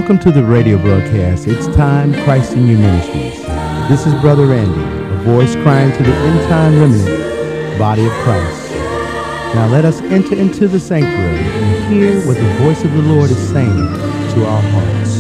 Welcome to the radio broadcast. It's Time, Christ in You Ministries. This is Brother Randy, a voice crying to the end-time remnant, body of Christ. Now let us enter into the sanctuary and hear what the voice of the Lord is saying to our hearts.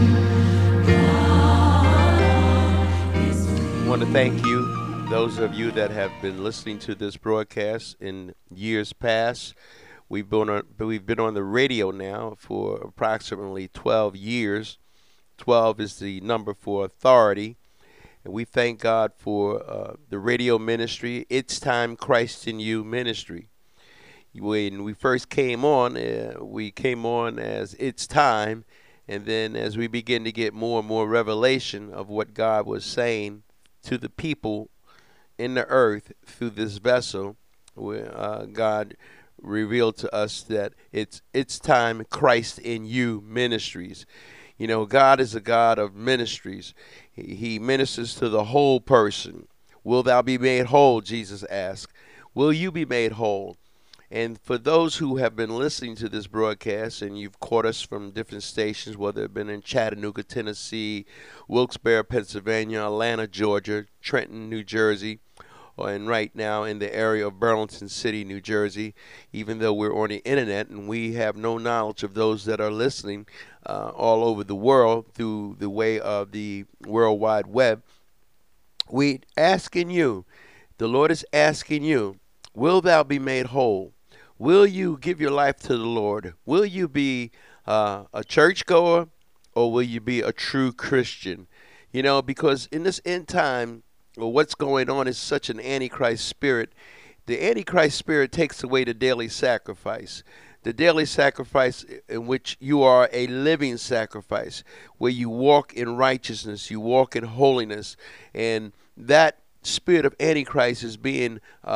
I want to thank you, those of you that have been listening to this broadcast in years past. We've been on the radio now for approximately 12 years. 12 is the number for authority. And we thank God for the radio ministry. It's Time, Christ in You ministry. When we first came on, we came on as It's Time. And then as we begin to get more and more revelation of what God was saying to the people in the earth through this vessel, where God revealed to us that it's Time, Christ in You ministries. You know, God is a God of ministries. He ministers to the whole person. Will thou be made whole, Jesus asked. Will you be made whole? And for those who have been listening to this broadcast, and you've caught us from different stations, whether it's been in Chattanooga, Tennessee, Wilkes-Barre, Pennsylvania, Atlanta, Georgia, Trenton, New Jersey, and right now in the area of Burlington City, New Jersey, even though we're on the internet and we have no knowledge of those that are listening all over the world through the way of the World Wide Web, we asking you, the Lord is asking you, will thou be made whole? Will you give your life to the Lord? Will you be a churchgoer, or will you be a true Christian? You know, because in this end time, well, what's going on is such an antichrist spirit. The antichrist spirit takes away the daily sacrifice. The daily sacrifice in which you are a living sacrifice, where you walk in righteousness, you walk in holiness. And that spirit of antichrist is being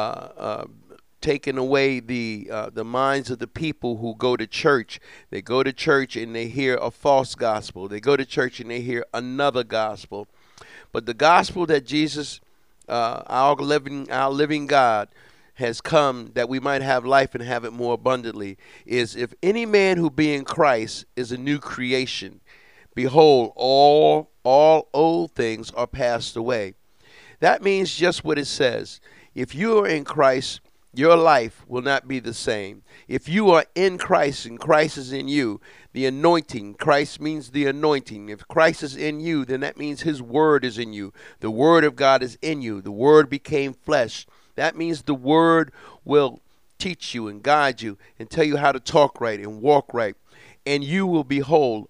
taking away the minds of the people who go to church. They go to church and they hear a false gospel. They go to church and they hear another gospel. But the gospel that Jesus, our living God, has come that we might have life and have it more abundantly, is if any man who be in Christ is a new creation, behold, all old things are passed away. That means just what it says. If you are in Christ, your life will not be the same. If you are in Christ and Christ is in you, the anointing, Christ means the anointing. If Christ is in you, then that means his word is in you. The word of God is in you. The word became flesh. That means the word will teach you and guide you and tell you how to talk right and walk right. And you will behold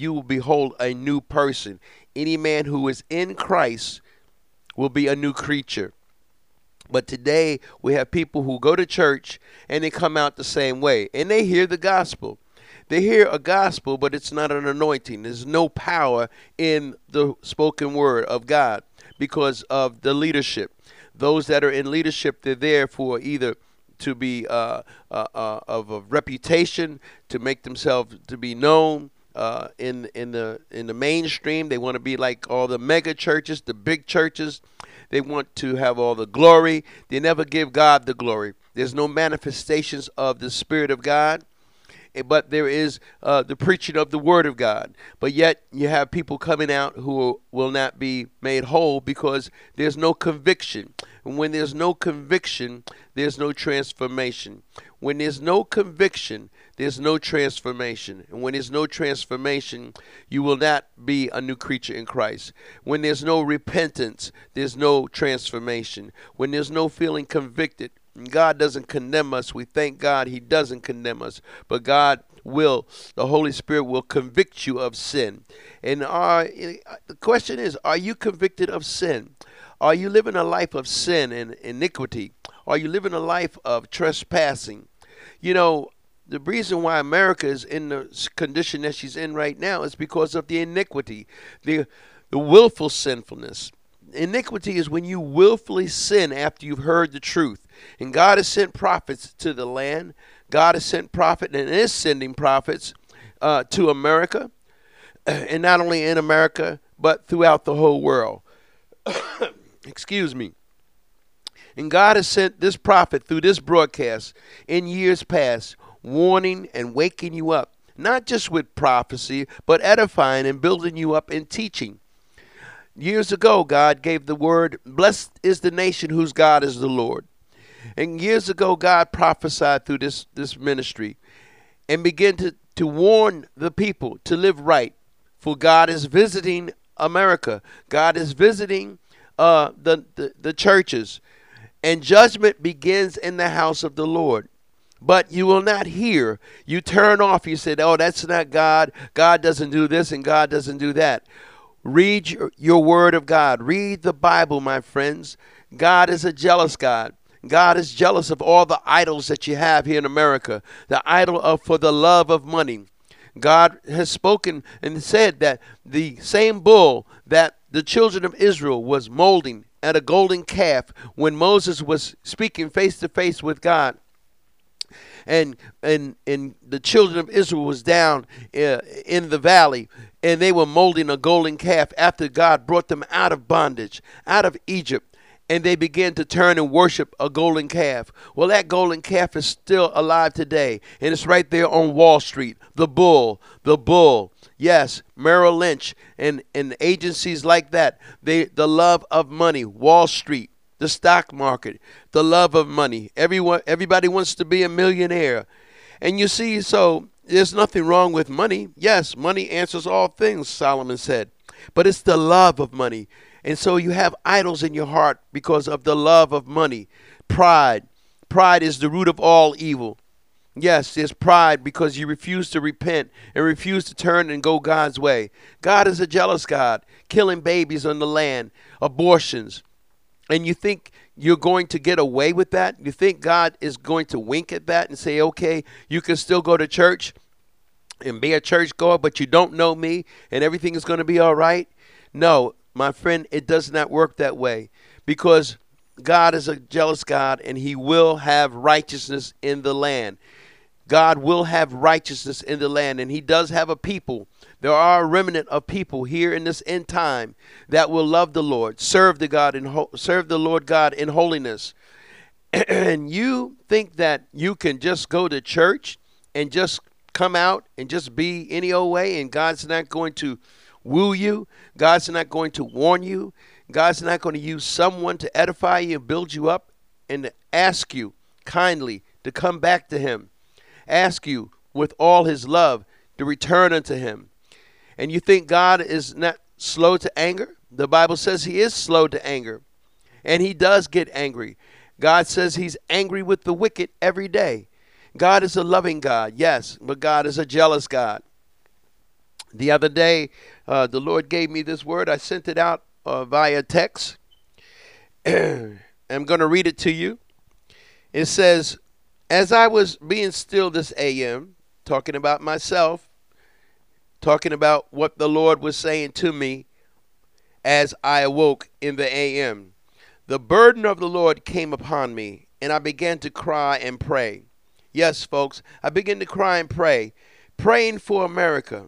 a new person. Any man who is in Christ will be a new creature. But today we have people who go to church and they come out the same way. And they hear the gospel. They hear a gospel, but it's not an anointing. There's no power in the spoken word of God because of the leadership. Those that are in leadership, they're there for either to be of a reputation, to make themselves to be known in the mainstream. They want to be like all the mega churches, the big churches. They want to have all the glory. They never give God the glory. There's no manifestations of the Spirit of God, but there is the preaching of the Word of God. But yet you have people coming out who will not be made whole because there's no conviction. And when there's no conviction, there's no transformation. When there's no conviction, there's no transformation. And when there's no transformation, you will not be a new creature in Christ. When there's no repentance, there's no transformation. When there's no feeling convicted, God doesn't condemn us. We thank God he doesn't condemn us. But God will, the Holy Spirit will convict you of sin. And the question is, are you convicted of sin? Are you living a life of sin and iniquity? Are you living a life of trespassing? You know, the reason why America is in the condition that she's in right now is because of the iniquity, the willful sinfulness. Iniquity is when you willfully sin after you've heard the truth. And God has sent prophets to the land. God has sent prophets and is sending prophets to America. And not only in America, but throughout the whole world. Excuse me. And God has sent this prophet through this broadcast in years past, warning and waking you up not just with prophecy, but edifying and building you up in teaching. Years ago, God gave the word, blessed is the nation whose God is the Lord. And years ago, God prophesied through this ministry and began to warn the people to live right. For God is visiting America. God is visiting the churches. And judgment begins in the house of the Lord. But you will not hear. You turn off. You said, oh, that's not God. God doesn't do this and God doesn't do that. Read your word of God. Read the Bible, my friends. God is a jealous God. God is jealous of all the idols that you have here in America. The idol for the love of money. God has spoken and said that the same bull that the children of Israel was molding at a golden calf when Moses was speaking face to face with God. And the children of Israel was down in the valley, and they were molding a golden calf after God brought them out of bondage, out of Egypt, and they began to turn and worship a golden calf. Well, that golden calf is still alive today, and it's right there on Wall Street. The bull. Yes, Merrill Lynch and agencies like that. The love of money, Wall Street. The stock market, the love of money. Everybody wants to be a millionaire. And you see, so there's nothing wrong with money. Yes, money answers all things, Solomon said. But it's the love of money. And so you have idols in your heart because of the love of money. Pride. Pride is the root of all evil. Yes, there's pride because you refuse to repent and refuse to turn and go God's way. God is a jealous God, killing babies on the land, abortions. And you think you're going to get away with that? You think God is going to wink at that and say, okay, you can still go to church and be a churchgoer, but you don't know me and everything is going to be all right? No, my friend, it does not work that way, because God is a jealous God and he will have righteousness in the land. God will have righteousness in the land, and he does have a people. There are a remnant of people here in this end time that will love the Lord, serve the Lord God in holiness. And you think that you can just go to church and just come out and just be any old way, and God's not going to woo you. God's not going to warn you. God's not going to use someone to edify you and build you up and to ask you kindly to come back to him. Ask you with all his love to return unto him. And you think God is not slow to anger? The Bible says he is slow to anger, and he does get angry. God says he's angry with the wicked every day. God is a loving God, yes, but God is a jealous God. The other day, the Lord gave me this word. I sent it out via text. I'm going to read it to you. It says, as I was being still this AM, talking about myself, talking about what the Lord was saying to me as I awoke in the AM, the burden of the Lord came upon me, and I began to cry and pray. Yes, folks, I began to cry and pray, praying for America.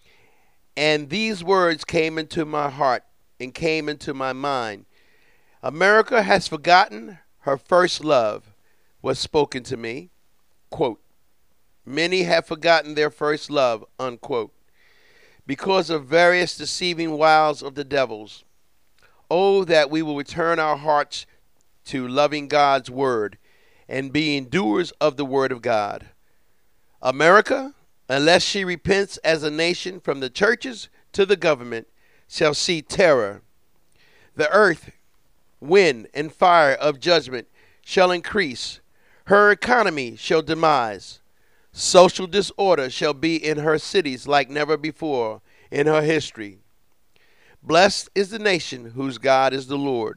And these words came into my heart and came into my mind. America has forgotten her first love. Was spoken to me, quote, many have forgotten their first love, unquote, because of various deceiving wiles of the devils. Oh, that we will return our hearts to loving God's word and being doers of the word of God. America, unless she repents as a nation from the churches to the government, shall see terror. The earth, wind, and fire of judgment shall increase. Her economy shall demise. Social disorder shall be in her cities like never before in her history. Blessed is the nation whose God is the Lord.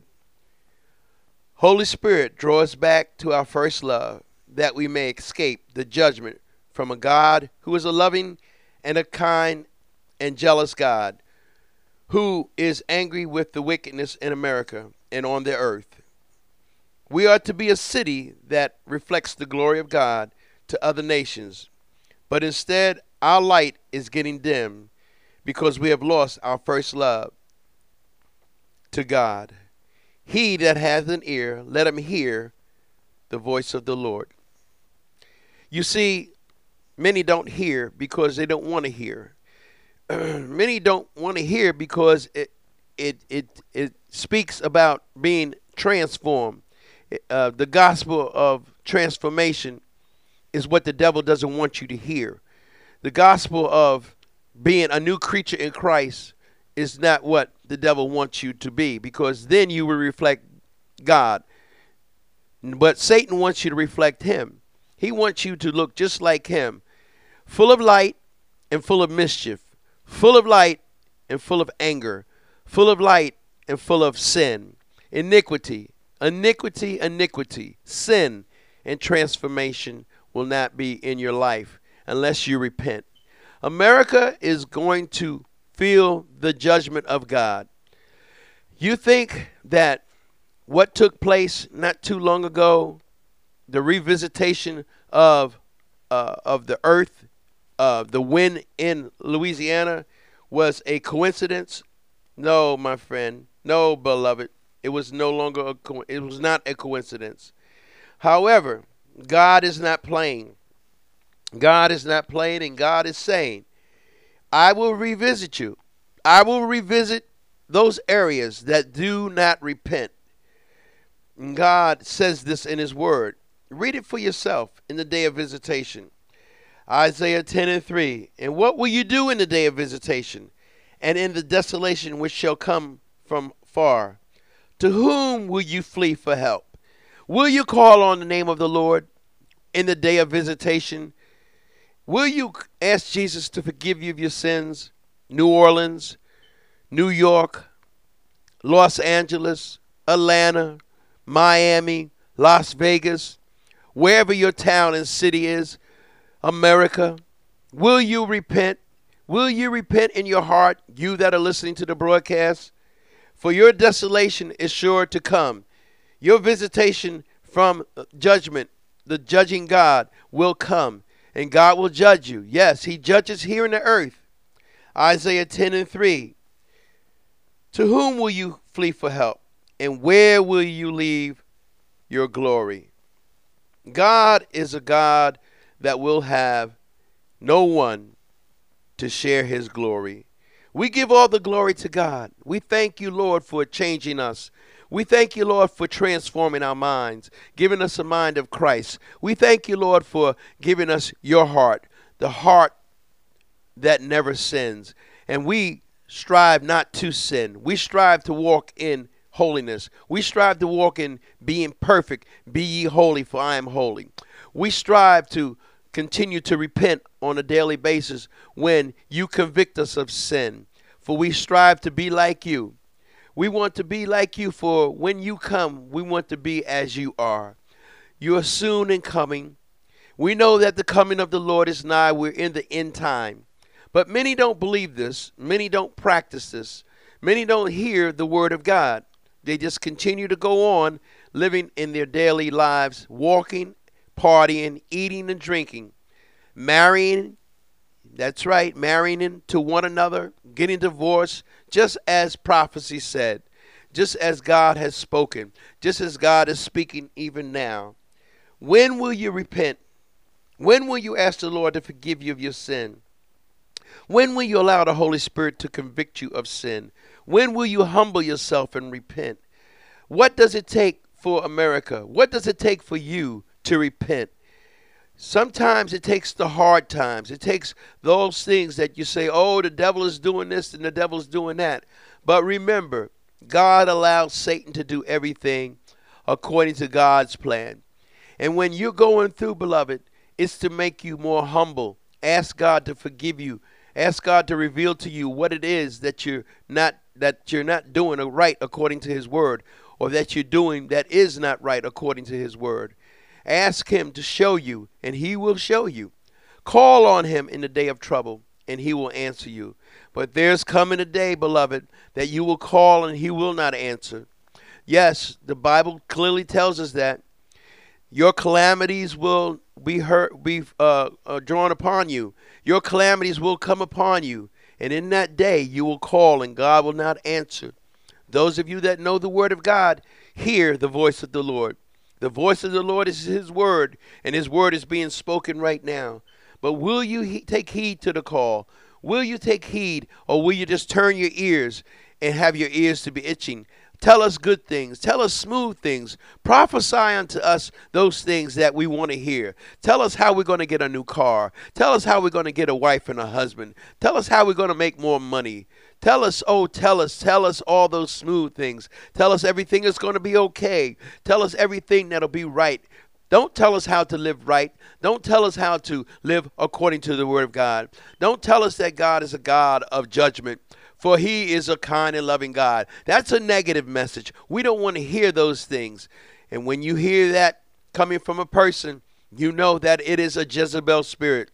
Holy Spirit, draw us back to our first love, that we may escape the judgment from a God who is a loving and a kind and jealous God, who is angry with the wickedness in America and on the earth. We are to be a city that reflects the glory of God to other nations. But instead, our light is getting dim because we have lost our first love to God. He that hath an ear, let him hear the voice of the Lord. You see, many don't hear because they don't want to hear. Many don't want to hear because it speaks about being transformed. The gospel of transformation is what the devil doesn't want you to hear. The gospel of being a new creature in Christ is not what the devil wants you to be, because then you will reflect God. But Satan wants you to reflect him. He wants you to look just like him, full of light and full of mischief, full of light and full of anger, full of light and full of sin, iniquity, sin, and transformation will not be in your life unless you repent. America is going to feel the judgment of God. You think that what took place not too long ago, the revisitation of the earth, the wind in Louisiana, was a coincidence? No, my friend. No, beloved. It was it was not a coincidence. However, God is not playing. God is not playing, and God is saying, I will revisit you. I will revisit those areas that do not repent. And God says this in his word. Read it for yourself in the day of visitation. Isaiah 10:3. And what will you do in the day of visitation, and in the desolation which shall come from far? To whom will you flee for help? Will you call on the name of the Lord in the day of visitation? Will you ask Jesus to forgive you of your sins? New Orleans, New York, Los Angeles, Atlanta, Miami, Las Vegas, wherever your town and city is, America, will you repent? Will you repent in your heart, you that are listening to the broadcast? For your desolation is sure to come. Your visitation from judgment, the judging God, will come, and God will judge you. Yes, he judges here in the earth. Isaiah 10:3. To whom will you flee for help, and where will you leave your glory? God is a God that will have no one to share his glory. We give all the glory to God. We thank you, Lord, for changing us. We thank you, Lord, for transforming our minds, giving us a mind of Christ. We thank you, Lord, for giving us your heart, the heart that never sins. And we strive not to sin. We strive to walk in holiness. We strive to walk in being perfect. Be ye holy, for I am holy. We strive to continue to repent on a daily basis when you convict us of sin, for we strive to be like you. We want to be like you, for when you come, we want to be as you are. You are soon in coming. We know that the coming of the Lord is nigh. We're in the end time. But many don't believe this. Many don't practice this. Many don't hear the word of God. They just continue to go on living in their daily lives, walking, partying, eating and drinking, marrying. That's right, marrying to one another, getting divorced, just as prophecy said, just as God has spoken, just as God is speaking even now. When will you repent? When will you ask the Lord to forgive you of your sin? When will you allow the Holy Spirit to convict you of sin? When will you humble yourself and repent? What does it take for America? What does it take for you to repent? Sometimes it takes the hard times. It takes those things that you say, oh, the devil is doing this and the devil's doing that. But remember, God allows Satan to do everything according to God's plan. And when you're going through, beloved, it's to make you more humble. Ask God to forgive you. Ask God to reveal to you what it is that you're not doing right according to his word, or that you're doing that is not right according to his word. Ask him to show you, and he will show you. Call on him in the day of trouble, and he will answer you. But there's coming a day, beloved, that you will call and he will not answer. Yes, the Bible clearly tells us that your calamities will be drawn upon you. Your calamities will come upon you. And in that day you will call and God will not answer. Those of you that know the word of God, hear the voice of the Lord. The voice of the Lord is his word, and his word is being spoken right now. But will you take heed to the call? Will you take heed, or will you just turn your ears and have your ears to be itching? Tell us good things. Tell us smooth things. Prophesy unto us those things that we want to hear. Tell us how we're going to get a new car. Tell us how we're going to get a wife and a husband. Tell us how we're going to make more money. Tell us all those smooth things. Tell us everything is going to be okay. Tell us everything that'll be right. Don't tell us how to live right. Don't tell us how to live according to the word of God. Don't tell us that God is a God of judgment, for he is a kind and loving God. That's a negative message. We don't want to hear those things. And when you hear that coming from a person, you know that it is a Jezebel spirit.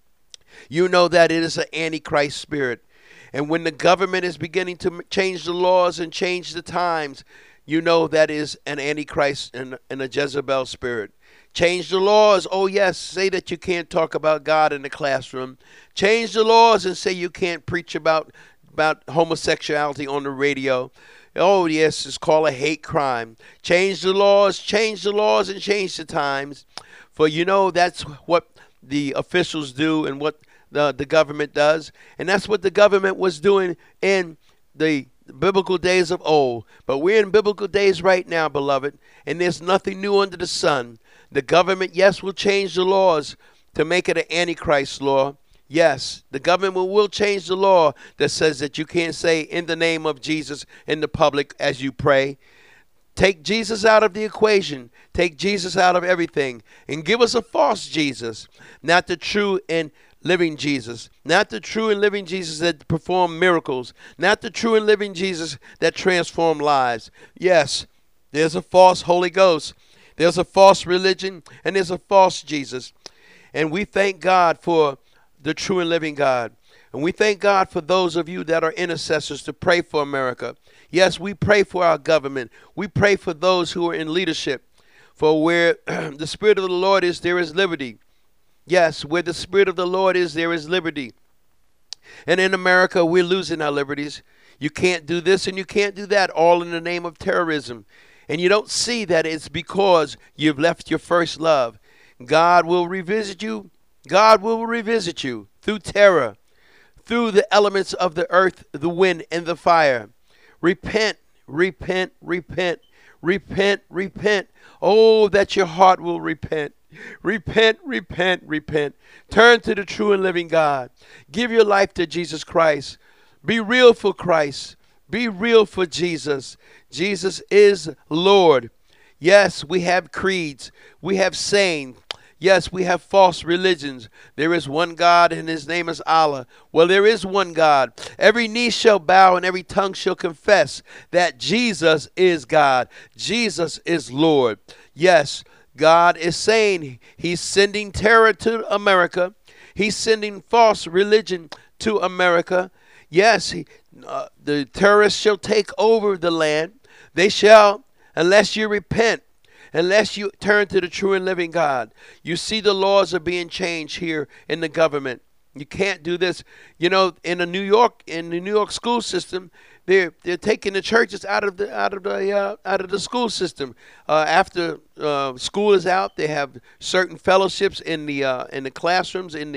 You know that it is an Antichrist spirit. And when the government is beginning to change the laws and change the times, you know that is an Antichrist and a Jezebel spirit. Change the laws. Oh, yes, say that you can't talk about God in the classroom. Change the laws and say you can't preach about homosexuality on the radio. Oh, yes, it's called a hate crime. Change the laws, and change the times. For you know that's what the officials do and what the government does. And that's what the government was doing in the biblical days of old. But we're in biblical days right now, beloved, and there's nothing new under the sun. The government, yes, will change the laws to make it an Antichrist law. Yes, the government will change the law that says that you can't say in the name of Jesus in the public as you pray. Take Jesus out of the equation. Take Jesus out of everything and give us a false Jesus, not the true and living Jesus, not the true and living Jesus that perform miracles, not the true and living Jesus that transform lives. Yes, there's a false Holy Ghost. There's a false religion, and there's a false Jesus. And we thank God for the true and living God. And we thank God for those of you that are intercessors to pray for America. Yes, we pray for our government. We pray for those who are in leadership. For where the Spirit of the Lord is, there is liberty. Yes, where the Spirit of the Lord is, there is liberty. And in America, we're losing our liberties. You can't do this and you can't do that, all in the name of terrorism. And you don't see that it's because you've left your first love. God will revisit you. God will revisit you through terror, through the elements of the earth, the wind, and the fire. Repent, repent, repent, repent, repent. Oh, that your heart will repent. Repent, repent, repent. Turn to the true and living God. Give your life to Jesus Christ. Be real for Christ. Be real for Jesus. Jesus is Lord. Yes, we have creeds. We have sayings. Yes, we have false religions. There is one God and his name is Allah. Well, there is one God. Every knee shall bow and every tongue shall confess that Jesus is God. Jesus is Lord. Yes, God is saying he's sending terror to America. He's sending false religion to America. Yes, the terrorists shall take over the land. They shall, unless you repent, unless you turn to the true and living God. You see the laws are being changed here in the government. You can't do this. You know, in the New York school system, they're taking the churches out of the school system. After school is out, they have certain fellowships in the classrooms in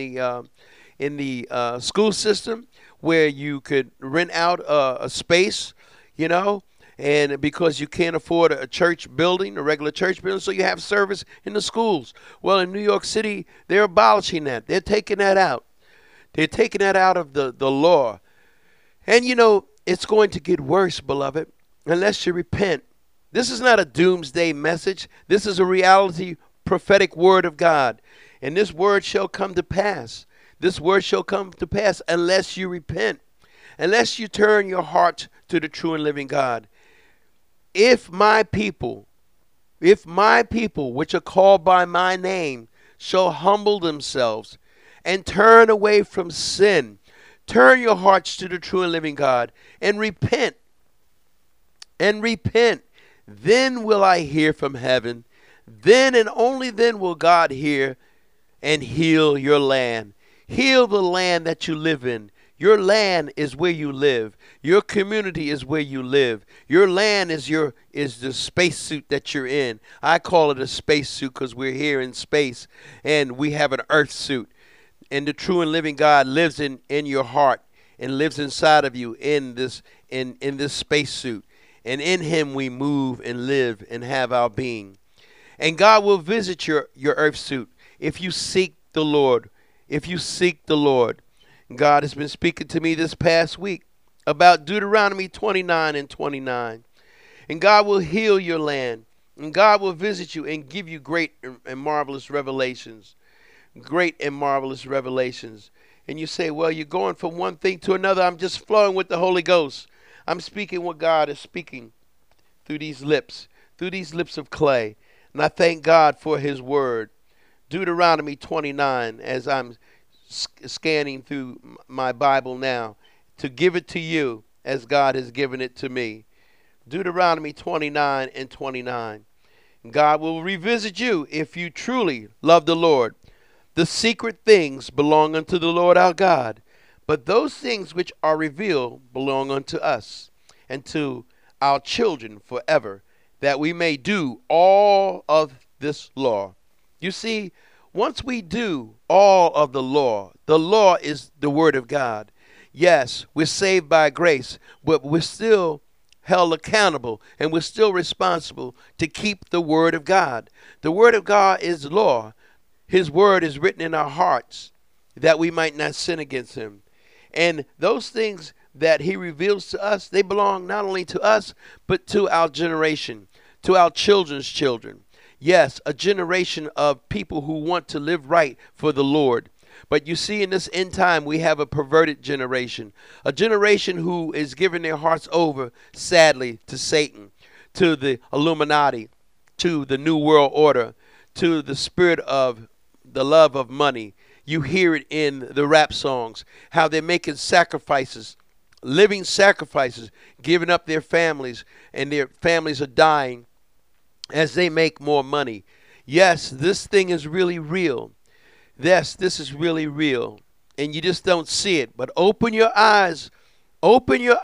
the school system where you could rent out a space, you know. And because you can't afford a church building, a regular church building, so you have service in the schools. Well, in New York City, they're abolishing that. They're taking that out. They're taking that out of the law. And, you know, it's going to get worse, beloved, unless you repent. This is not a doomsday message. This is a reality, prophetic word of God. And this word shall come to pass. This word shall come to pass unless you repent, unless you turn your heart to the true and living God. If my people, which are called by my name, shall humble themselves and turn away from sin, turn your hearts to the true and living God, and repent, then will I hear from heaven. Then and only then will God hear and heal your land. Heal the land that you live in. Your land is where you live. Your community is where you live. Your land is the spacesuit that you're in. I call it a spacesuit because we're here in space and we have an earth suit. And the true and living God lives in your heart and lives inside of you in this spacesuit. And in him we move and live and have our being. And God will visit your earth suit if you seek the Lord. If you seek the Lord. God has been speaking to me this past week about Deuteronomy 29 and 29. And God will heal your land. And God will visit you and give you great and marvelous revelations. Great and marvelous revelations. And you say, well, you're going from one thing to another. I'm just flowing with the Holy Ghost. I'm speaking what God is speaking through these lips of clay. And I thank God for his word. Deuteronomy 29, as I'm scanning through my Bible now, to give it to you as God has given it to me. Deuteronomy 29 and 29. God will revisit you if you truly love the Lord. The secret things belong unto the Lord our God, but those things which are revealed belong unto us and to our children forever, that we may do all of this law. You see, once we do all of the law is the word of God. Yes, we're saved by grace, but we're still held accountable and we're still responsible to keep the word of God. The word of God is law. His word is written in our hearts that we might not sin against him. And those things that he reveals to us, they belong not only to us, but to our generation, to our children's children. Yes, a generation of people who want to live right for the Lord. But you see, in this end time, we have a perverted generation, a generation who is giving their hearts over, sadly, to Satan, to the Illuminati, to the New World Order, to the spirit of the love of money. You hear it in the rap songs, how they're making sacrifices, living sacrifices, giving up their families, and their families are dying as they make more money. Yes, this thing is really real. Yes, this is really real. And you just don't see it. But open your eyes and open your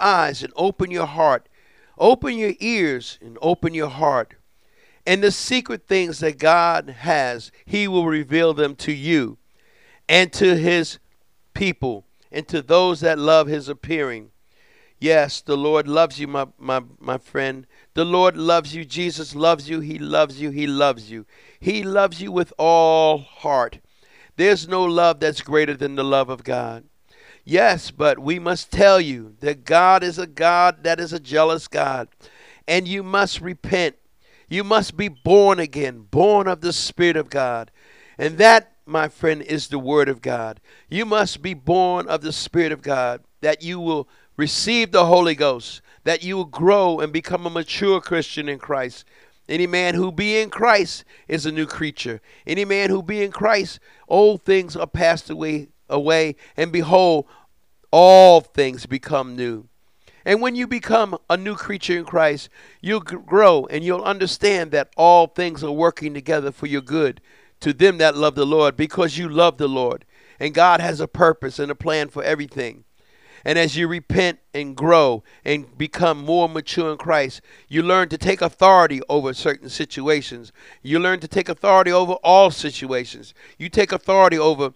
heart. Open your ears and open your heart. And the secret things that God has, he will reveal them to you and to his people and to those that love his appearing. Yes, the Lord loves you, my friend. The Lord loves you. Jesus loves you. He loves you. He loves you. He loves you with all heart. There's no love that's greater than the love of God. Yes, but we must tell you that God is a God that is a jealous God. And you must repent. You must be born again, born of the Spirit of God. And that, my friend, is the Word of God. You must be born of the Spirit of God, that you will receive the Holy Ghost, that you will grow and become a mature Christian in Christ. Any man who be in Christ is a new creature. Any man who be in Christ, old things are passed away, and behold, all things become new. And when you become a new creature in Christ, you'll grow and you'll understand that all things are working together for your good to them that love the Lord, because you love the Lord. And God has a purpose and a plan for everything. And as you repent and grow and become more mature in Christ, you learn to take authority over certain situations. You learn to take authority over all situations. You take authority over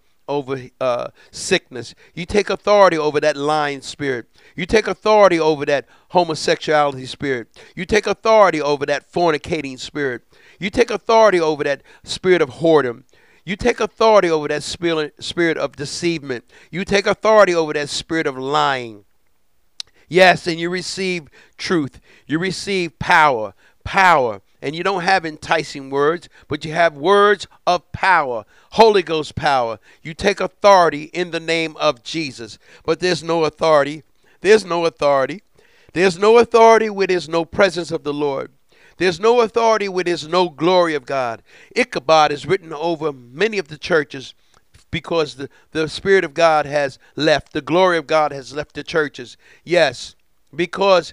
sickness. You take authority over that lying spirit. You take authority over that homosexuality spirit. You take authority over that fornicating spirit. You take authority over that spirit of whoredom. You take authority over that spirit of deceivement. You take authority over that spirit of lying. Yes, and you receive truth. You receive power. And you don't have enticing words, but you have words of power, Holy Ghost power. You take authority in the name of Jesus. But there's no authority. There's no authority. There's no authority where there's no presence of the Lord. There's no authority where there's no glory of God. Ichabod is written over many of the churches because the Spirit of God has left. The glory of God has left the churches. Yes, because,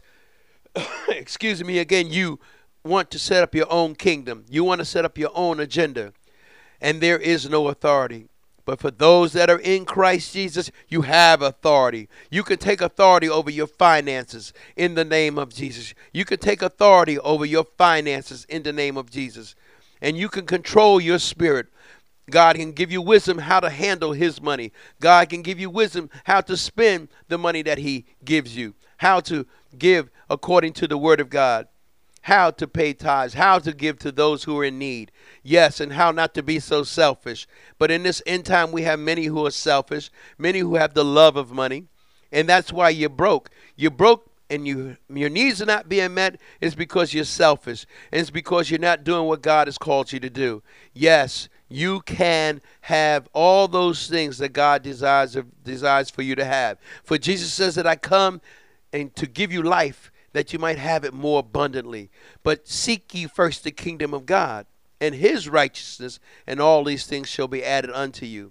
excuse me again, you want to set up your own kingdom. You want to set up your own agenda. And there is no authority. But for those that are in Christ Jesus, you have authority. You can take authority over your finances in the name of Jesus. You can take authority over your finances in the name of Jesus. And you can control your spirit. God can give you wisdom how to handle his money. God can give you wisdom how to spend the money that he gives you, how to give according to the word of God, how to pay tithes, how to give to those who are in need. Yes, and how not to be so selfish. But in this end time, we have many who are selfish, many who have the love of money, and that's why you're broke. You're broke and your needs are not being met. It's because you're selfish, and it's because you're not doing what God has called you to do. Yes, you can have all those things that God desires for you to have. For Jesus says that I come and to give you life, that you might have it more abundantly. But seek ye first the kingdom of God and his righteousness, and all these things shall be added unto you.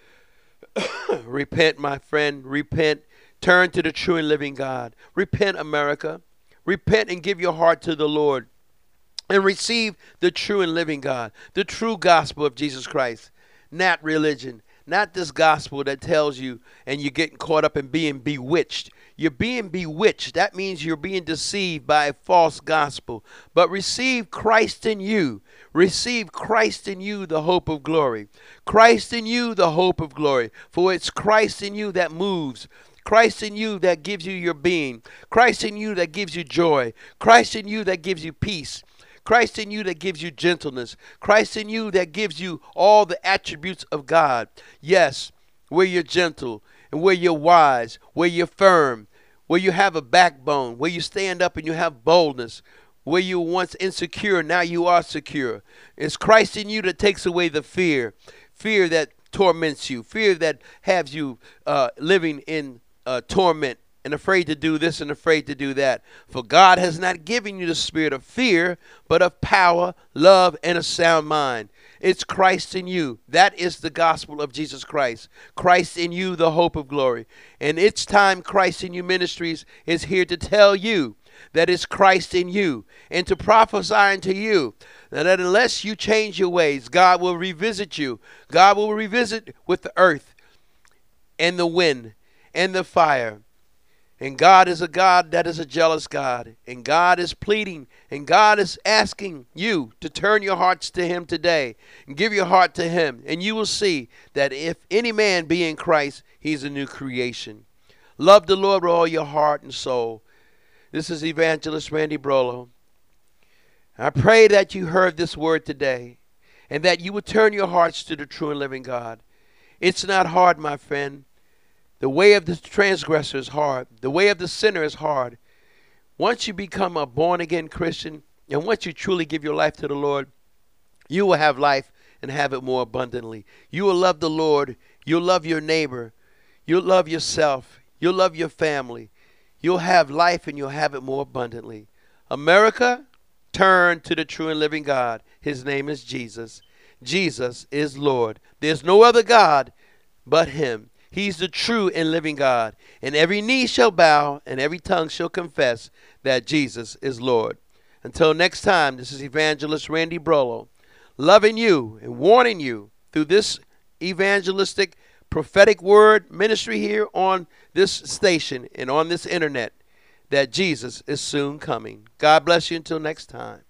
Repent, my friend, repent. Turn to the true and living God. Repent, America. Repent and give your heart to the Lord, and receive the true and living God, the true gospel of Jesus Christ, not religion, not this gospel that tells you and you're getting caught up in being bewitched. You're being bewitched. That means you're being deceived by a false gospel. But receive Christ in you. Receive Christ in you, the hope of glory. Christ in you, the hope of glory. For it's Christ in you that moves. Christ in you that gives you your being. Christ in you that gives you joy. Christ in you that gives you peace. Christ in you that gives you gentleness. Christ in you that gives you all the attributes of God. Yes, where you're gentle and where you're wise, where you're firm, where you have a backbone, where you stand up and you have boldness, where you were once insecure, now you are secure. It's Christ in you that takes away the fear that torments you, fear that has you living in torment, and afraid to do this and afraid to do that. For God has not given you the spirit of fear, but of power, love, and a sound mind. It's Christ in you. That is the gospel of Jesus Christ. Christ in you, the hope of glory. And it's time Christ in You Ministries is here to tell you that it's Christ in you, and to prophesy unto you that unless you change your ways, God will revisit you. God will revisit with the earth and the wind and the fire. And God is a God that is a jealous God. And God is pleading, and God is asking you to turn your hearts to him today and give your heart to him. And you will see that if any man be in Christ, he's a new creation. Love the Lord with all your heart and soul. This is Evangelist Randy Brolo. I pray that you heard this word today, and that you would turn your hearts to the true and living God. It's not hard, my friend. The way of the transgressor is hard. The way of the sinner is hard. Once you become a born-again Christian, and once you truly give your life to the Lord, you will have life and have it more abundantly. You will love the Lord. You'll love your neighbor. You'll love yourself. You'll love your family. You'll have life and you'll have it more abundantly. America, turn to the true and living God. His name is Jesus. Jesus is Lord. There's no other God but him. He's the true and living God. And every knee shall bow and every tongue shall confess that Jesus is Lord. Until next time, this is Evangelist Randy Brolo, loving you and warning you through this evangelistic prophetic word ministry here on this station and on this internet that Jesus is soon coming. God bless you until next time.